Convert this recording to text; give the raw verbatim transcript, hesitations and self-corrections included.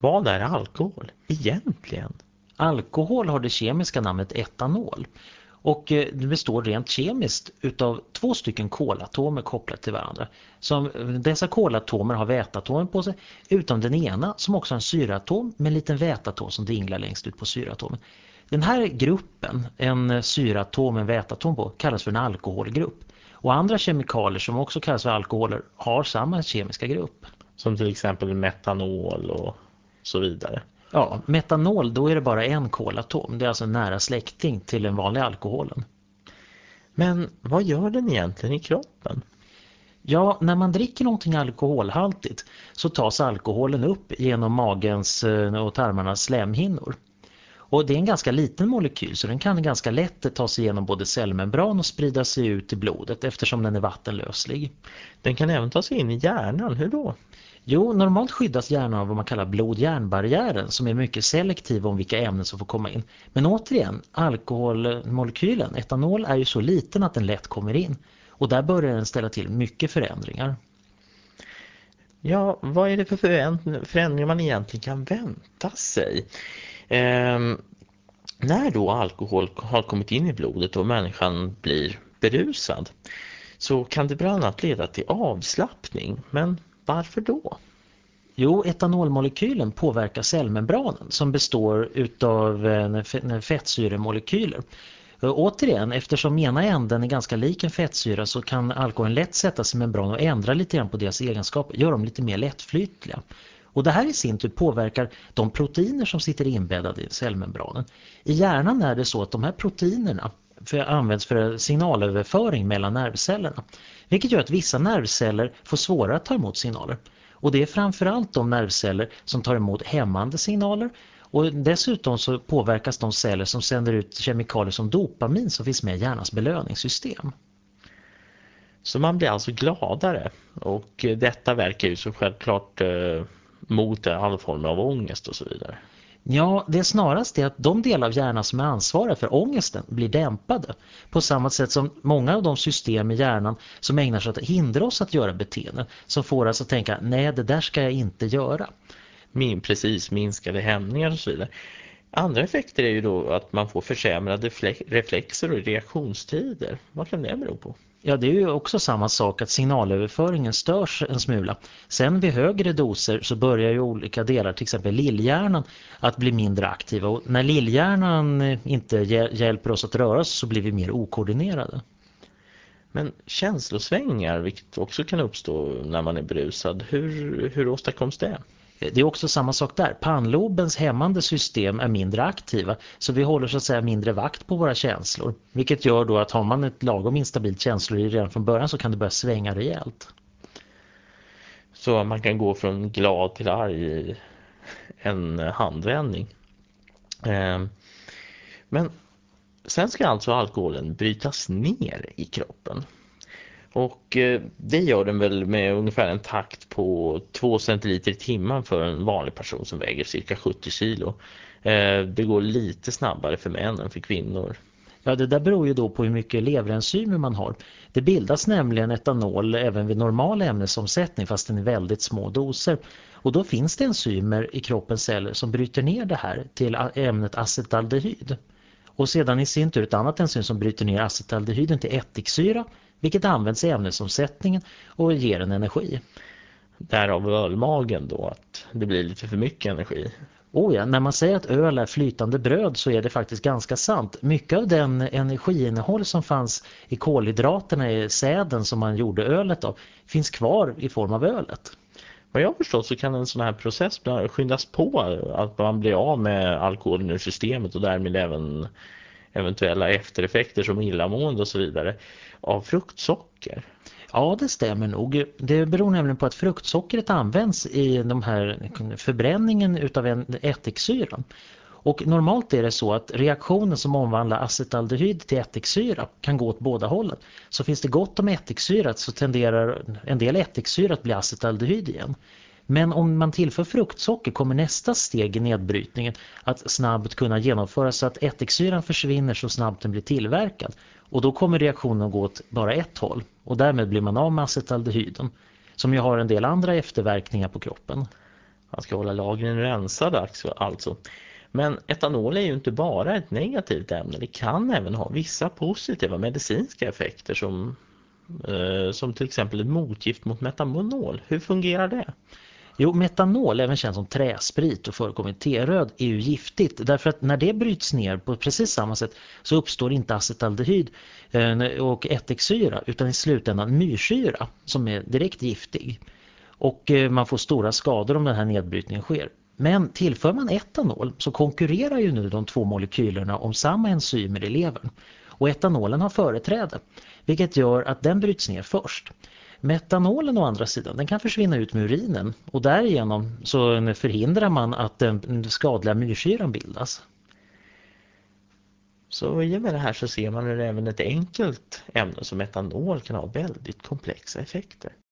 Vad är alkohol egentligen? Alkohol har det kemiska namnet etanol och eh, det består rent kemiskt utav två stycken kolatomer kopplat till varandra. Som, dessa kolatomer har väteatomer på sig utom den ena som också har en syratom med en liten väteatom som dinglar längst ut på syratomen. Den här gruppen, en syratom med en väteatom på, kallas för en alkoholgrupp. Och andra kemikalier som också kallas för alkoholer har samma kemiska grupp. Som till exempel metanol och så vidare. Ja, metanol, då är det bara en kolatom. Det är alltså en nära släkting till den vanliga alkoholen. Men vad gör den egentligen i kroppen? Ja, när man dricker någonting alkoholhaltigt så tas alkoholen upp genom magens och tarmarnas slemhinnor. Och det är en ganska liten molekyl så den kan ganska lätt ta sig igenom både cellmembran och sprida sig ut i blodet eftersom den är vattenlöslig. Den kan även ta sig in i hjärnan, hur då? Jo, normalt skyddas hjärnan av vad man kallar blod-hjärnbarriären som är mycket selektiv om vilka ämnen som får komma in. Men återigen, alkoholmolekylen, etanol, är ju så liten att den lätt kommer in. Och där börjar den ställa till mycket förändringar. Ja, vad är det för förändringar man egentligen kan vänta sig? Ehm, när då alkohol har kommit in i blodet och människan blir berusad så kan det bland annat leda till avslappning. Men varför då? Jo, etanolmolekylen påverkar cellmembranen som består utav fettsyremolekyler. Återigen, eftersom ena änden är ganska lik en fettsyra så kan alkoholen lätt sätta sig i membran och ändra lite grann på deras egenskaper, göra dem lite mer lättflytliga. Och det här i sin tur påverkar de proteiner som sitter inbäddade i cellmembranen. I hjärnan är det så att de här proteinerna för, används för signalöverföring mellan nervcellerna. Vilket gör att vissa nervceller får svårare att ta emot signaler. Och det är framförallt de nervceller som tar emot hämmande signaler. Och dessutom så påverkas de celler som sänder ut kemikalier som dopamin som finns med i hjärnans belöningssystem. Så man blir alltså gladare och detta verkar ju så självklart eh, mot all form av ångest och så vidare. Ja, det är snarast det att de delar av hjärnan som är ansvariga för ångesten blir dämpade. På samma sätt som många av de system i hjärnan som ägnar sig att hindra oss att göra beteenden som får oss att tänka, nej det där ska jag inte göra. Min, precis, minskade hämningar och så vidare. Andra effekter är ju då att man får försämrade reflexer och reaktionstider. Vad kan det bero på? Ja, det är ju också samma sak att signalöverföringen störs en smula. Sen vid högre doser så börjar ju olika delar, till exempel lillhjärnan, att bli mindre aktiva. Och när lillhjärnan inte hjälper oss att röra oss så blir vi mer okoordinerade. Men känslosvängar, vilket också kan uppstå när man är berusad, hur, hur åstadkoms det? Det är också samma sak där. Pannlobens hämmande system är mindre aktiva så vi håller så att säga mindre vakt på våra känslor. Vilket gör då att har man ett lagom instabilt känsloliv redan från början så kan det börja svänga rejält. Så man kan gå från glad till arg i en handvändning. Men sen ska alltså alkoholen brytas ner i kroppen. Och det gör den väl med ungefär en takt på två centiliter i timmen för en vanlig person som väger cirka sjuttio kilo. Det går lite snabbare för män än för kvinnor. Ja, det där beror ju då på hur mycket leverenzymer man har. Det bildas nämligen etanol även vid normal ämnesomsättning fast den är väldigt små doser. Och då finns det enzymer i kroppens celler som bryter ner det här till ämnet acetaldehyd. Och sedan i sin tur ett annat enzym som bryter ner acetaldehyden till ättiksyra, vilket används i ämnesomsättningen och ger en energi. Därav ölmagen då, att det blir lite för mycket energi. Oh ja, när man säger att öl är flytande bröd så är det faktiskt ganska sant. Mycket av den energiinnehåll som fanns i kolhydraterna i säden som man gjorde ölet av finns kvar i form av ölet. Vad jag förstår så kan en sån här process skyndas på att man blir av med alkoholen ur systemet och därmed även eventuella eftereffekter som illamående och så vidare av fruktsocker. Ja, det stämmer nog. Det beror nämligen på att fruktsockret används i de här förbränningen utav en ättiksyra. Och normalt är det så att reaktionen som omvandlar acetaldehyd till ättiksyra kan gå åt båda hållen. Så finns det gott om ättiksyra så tenderar en del ättiksyra att bli acetaldehyd igen. Men om man tillför fruktsocker kommer nästa steg i nedbrytningen att snabbt kunna genomföras så att ättiksyran försvinner så snabbt den blir tillverkad. Och då kommer reaktionen att gå åt bara ett håll. Och därmed blir man av med acetaldehyden som ju har en del andra efterverkningar på kroppen. Han ska hålla lagren rensade alltså. Men etanol är ju inte bara ett negativt ämne. Det kan även ha vissa positiva medicinska effekter som, eh, som till exempel ett motgift mot metanol. Hur fungerar det? Jo, metanol, även känt som träsprit och förekommer i teröd, är ju giftigt. Därför att när det bryts ner på precis samma sätt så uppstår inte acetaldehyd och ättiksyra utan i slutändan myrsyra som är direkt giftig. Och man får stora skador om den här nedbrytningen sker. Men tillför man etanol så konkurrerar ju nu de två molekylerna om samma enzymer i levern. Och etanolen har företräde, vilket gör att den bryts ner först. Metanolen å andra sidan, den kan försvinna ut med urinen och därigenom så förhindrar man att den skadliga myrsyran bildas. Så i och med det här så ser man hur även ett enkelt ämne som etanol kan ha väldigt komplexa effekter.